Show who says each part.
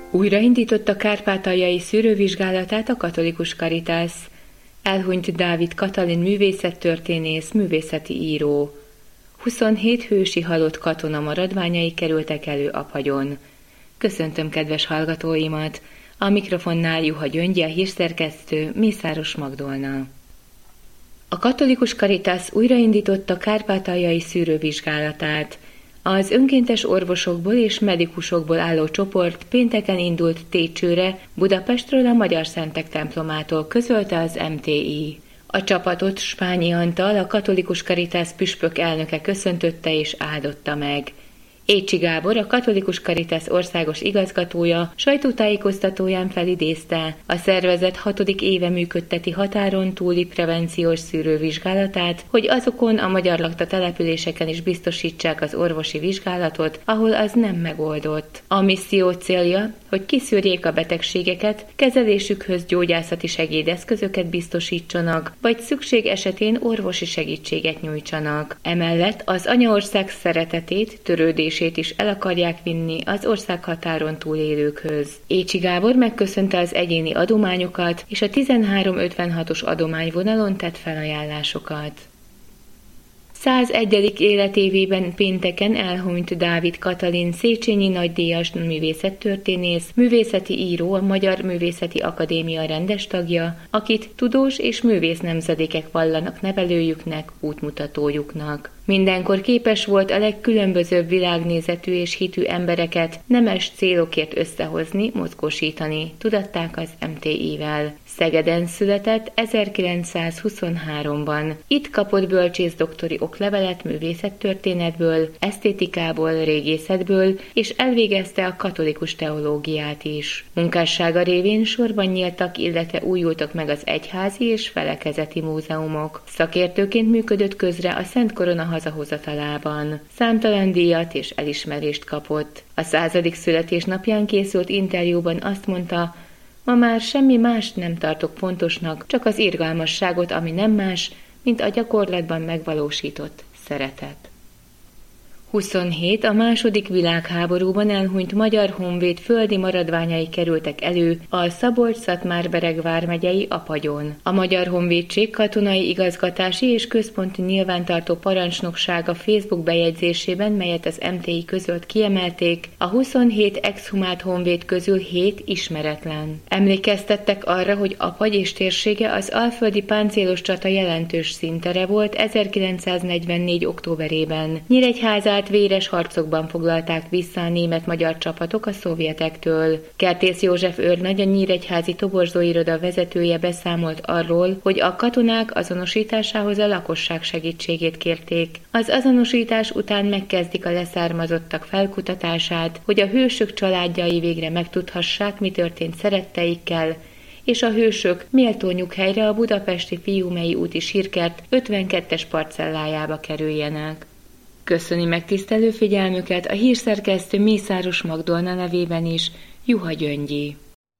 Speaker 1: Újraindította kárpátaljai szűrővizsgálatát a Katolikus Caritas. Elhunyt Dávid Katalin művészettörténész, művészeti író. 27 hősi halott katona maradványai kerültek elő Aphagyon. Köszöntöm kedves hallgatóimat! A mikrofonnál Juha Gyöngyi, a hírszerkesztő, Mészáros Magdolna. A Katolikus Caritas újraindította kárpátaljai szűrővizsgálatát. Az önkéntes orvosokból és medikusokból álló csoport pénteken indult Técsőre, Budapestről a Magyar Szentek templomától, közölte az MTI. A csapatot Spányi Antal, a Katolikus Caritas püspök elnöke köszöntötte és áldotta meg. Écsi Gábor, a Katolikus Caritas országos igazgatója sajtótájékoztatóján felidézte, a szervezet 6. éve működteti határon túli prevenciós szűrővizsgálatát, hogy azokon a magyar lakta településeken is biztosítsák az orvosi vizsgálatot, ahol az nem megoldott. A misszió célja, hogy kiszűrjék a betegségeket, kezelésükhöz gyógyászati segédeszközöket biztosítsanak, vagy szükség esetén orvosi segítséget nyújtsanak. Emellett az anyaország szeretetét, törődését is el akarják vinni az országhatáron túl élőkhöz. Écsi Gábor megköszönte az egyéni adományokat és a 1356-os adományvonalon tett felajánlásokat. 101. életévében pénteken elhunyt Dávid Katalin, Széchenyi nagydíjas művészettörténész, művészeti író, a Magyar Művészeti Akadémia rendes tagja, akit tudós és művész nemzedékek vallanak nevelőjüknek, útmutatójuknak. Mindenkor képes volt a legkülönbözőbb világnézetű és hitű embereket nemes célokért összehozni, mozgósítani, tudatták az MTI-vel. Szegeden született 1923-ban. Itt kapott bölcsészdoktori oklevelet művészettörténetből, esztétikából, régészetből, és elvégezte a katolikus teológiát is. Munkássága révén sorban nyíltak, illetve újultak meg az egyházi és felekezeti múzeumok. Szakértőként működött közre a Szent Korona hazahozatalában. Számtalan díjat és elismerést kapott. A 100. születésnapján készült interjúban azt mondta, ma már semmi mást nem tartok fontosnak, csak az irgalmasságot, ami nem más, mint a gyakorlatban megvalósított szeretet. 27. A második világháborúban elhunyt magyar honvéd földi maradványai kerültek elő a Szabolcs-Szatmár-Bereg vármegyei Aphagyon. A Magyar Honvédség katonai igazgatási és központi nyilvántartó parancsnoksága Facebook bejegyzésében, melyet az MTI közölt, kiemelték, a 27 exhumált honvéd közül 7 ismeretlen. Emlékeztettek arra, hogy Apagy és térsége az alföldi páncélos csata jelentős színtere volt 1944. októberében. Nyíregyházát véres harcokban foglalták vissza a német-magyar csapatok a szovjetektől. Kertész József őrnagy, a nyíregyházi toborzóiroda vezetője beszámolt arról, hogy a katonák azonosításához a lakosság segítségét kérték. Az azonosítás után megkezdik a leszármazottak felkutatását, hogy a hősök családjai végre megtudhassák, mi történt szeretteikkel, és a hősök méltó nyughelyre, a budapesti Fiumei úti sírkert 52-es parcellájába kerüljenek. Köszöni megtisztelő figyelmüket a hírszerkesztő Mészáros Magdolna nevében is, Juha Gyöngyi.